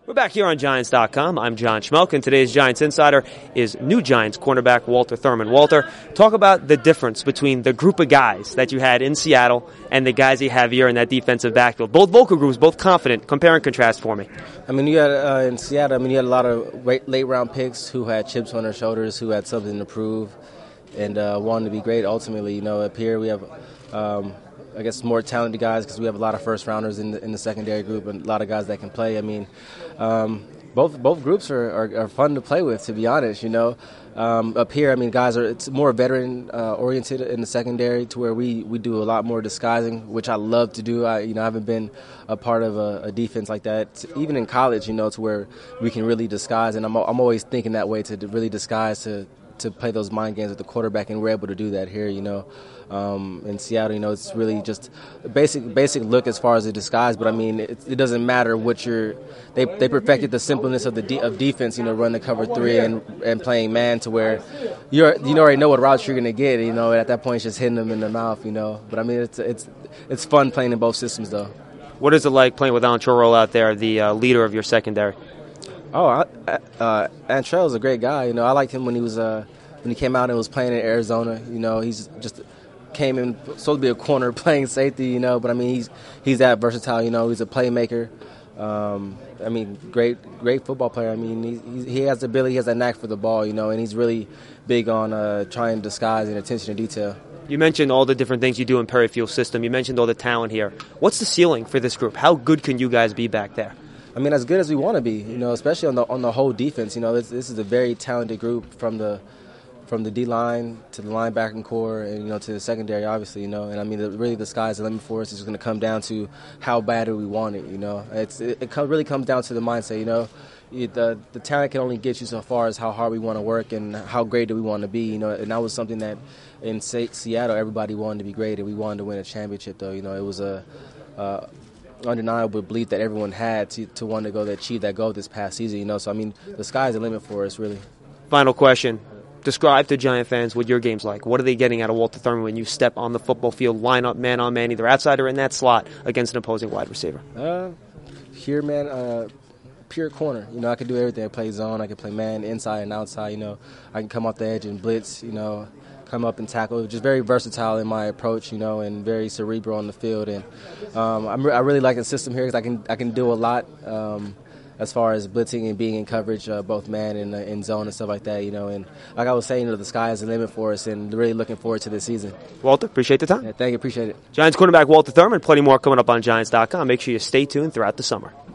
We're back here on Giants.com. I'm John Schmelk, and today's Giants Insider is new Giants cornerback Walter Thurmond. Walter, talk about the difference between the group of guys that you had in Seattle and the guys you have here in that defensive backfield. Both vocal groups, both confident. Compare and contrast for me. I mean, you had in Seattle, you had a lot of late-round picks who had chips on their shoulders, who had something to prove, and wanted to be great ultimately. Up here we have I guess more talented guys because we have a lot of first-rounders in the secondary group and a lot of guys that can play. I mean, both groups are fun to play with, to be honest. Up here, I mean, it's more veteran oriented in the secondary, to where we do a lot more disguising, which I love to do. I haven't been a part of a defense like that, even in college. To where we can really disguise, and I'm always thinking that way, to really disguise to play those mind games with the quarterback, and we're able to do that here. In Seattle, it's really just a basic look as far as the disguise. But I mean, it doesn't matter what they perfected the simpleness of defense. Run the cover three and playing man, to where you already know what routes you're gonna get. At that point, it's just hitting them in the mouth. But I mean, it's fun playing in both systems, though. What is it like playing with Antrell out there, the leader of your secondary? Oh, Antrell is a great guy. I liked him when he came out and was playing in Arizona. He's just came in supposed to be a corner playing safety. But I mean, he's that versatile. He's a playmaker. I mean, great football player. I mean, he has the ability, he has that knack for the ball. And he's really big on trying to disguise and attention to detail. You mentioned all the different things you do in Perry Field system. You mentioned all the talent here. What's the ceiling for this group? How good can you guys be back there? I mean, as good as we want to be, especially on the whole defense. This is a very talented group from the D-line to the linebacking core and, to the secondary, obviously, And I mean, really the sky's the limit for us. It's going to come down to how bad do we want it, It really comes down to the mindset, The talent can only get you so far as how hard we want to work and how great do we want to be, And that was something that in Seattle, everybody wanted to be great, and we wanted to win a championship, though. It was a undeniable belief that everyone had to want to go to achieve that goal this past season, So, I mean, the sky's the limit for us, really. Final question. Describe to Giant fans what your game's like. What are they getting out of Walter Thurmond when you step on the football field, line up man on man, either outside or in that slot against an opposing wide receiver? Here, man, pure corner. I can do everything. I play zone. I can play man, inside and outside. I can come off the edge and blitz. Come up and tackle. Just very versatile in my approach. And very cerebral on the field. And I really like the system here because I can do a lot. As far as blitzing and being in coverage, both man and in zone and stuff like that, And like I was saying, the sky is the limit for us, and really looking forward to this season. Walter, appreciate the time. Yeah, thank you, appreciate it. Giants cornerback Walter Thurmond, plenty more coming up on Giants.com. Make sure you stay tuned throughout the summer.